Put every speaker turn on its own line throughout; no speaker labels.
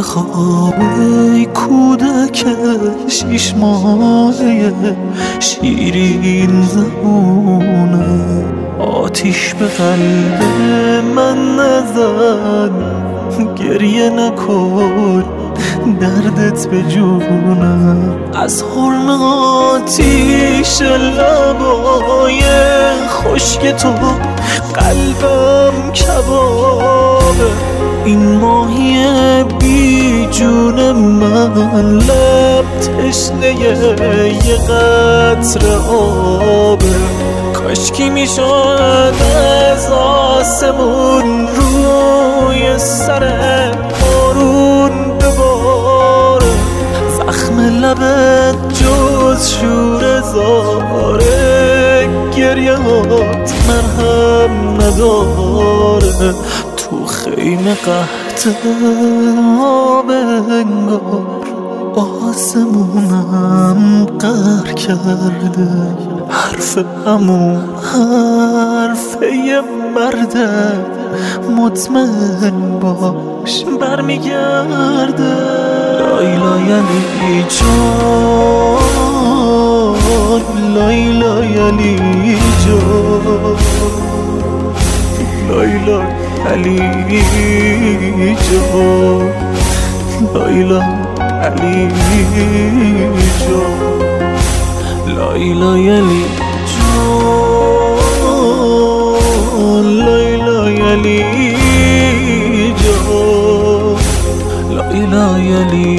خواب کودک 6 ماهه شیرین زبونه آتیش به قلب من نزد گریه نکن دردت به جونم از حرم آتیش لبای خشک تو قلبم کبابه این ماهی بی جون من لب تشنه یه قطره آبه کاشکی میشد از آسمون روی سر بارون بباره زخم لبت جز شور زاره گریهات مرهم نداره تو خیمه قحط آب انگار آسمونم قهر کرده حرف همون حرفه یه مرده مطمئن باش برمیگرده لایلا یلی جان لایلا یلی جان لایلا علی جان لایلا علی جان لایلا یلی جان لایلا یلی جان لایلا یلی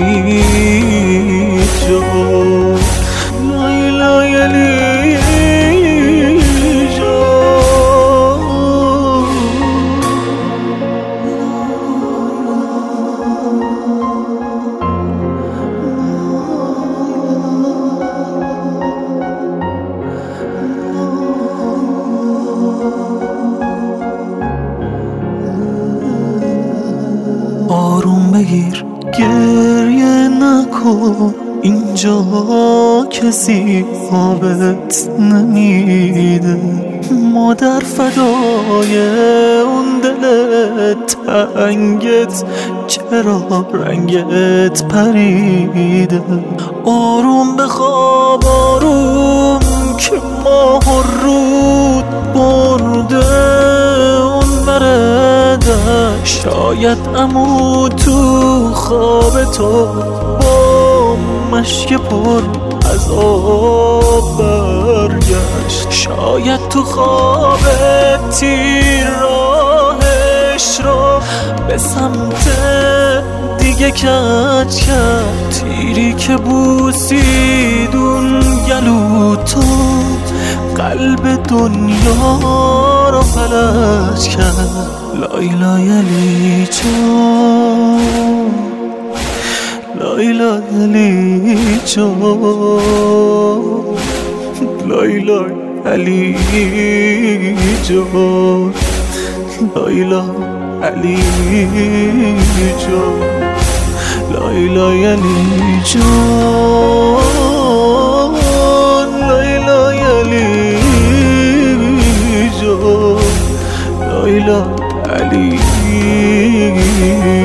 جان لایلا یلی آروم بگیر گریه نکن اینجا کسی آبت نمیده مادر فدای اون دلت تنگت چرا رنگت پریده آروم بخواب آروم که ماه و رود برده اون برده شاید عمو تو خواب تو با مشک پر از آب برگشت شاید تو خواب تیر راهش رو به سمت دیگه کج کرد تیری که بوسید اون گلو تو قلب دنیا رو فلج کرد لایلا یلی جان لایلا یلی جان لایلا علی جان لایلا علی جان لایلا یلی جان لایلا یلی جان لایلا علی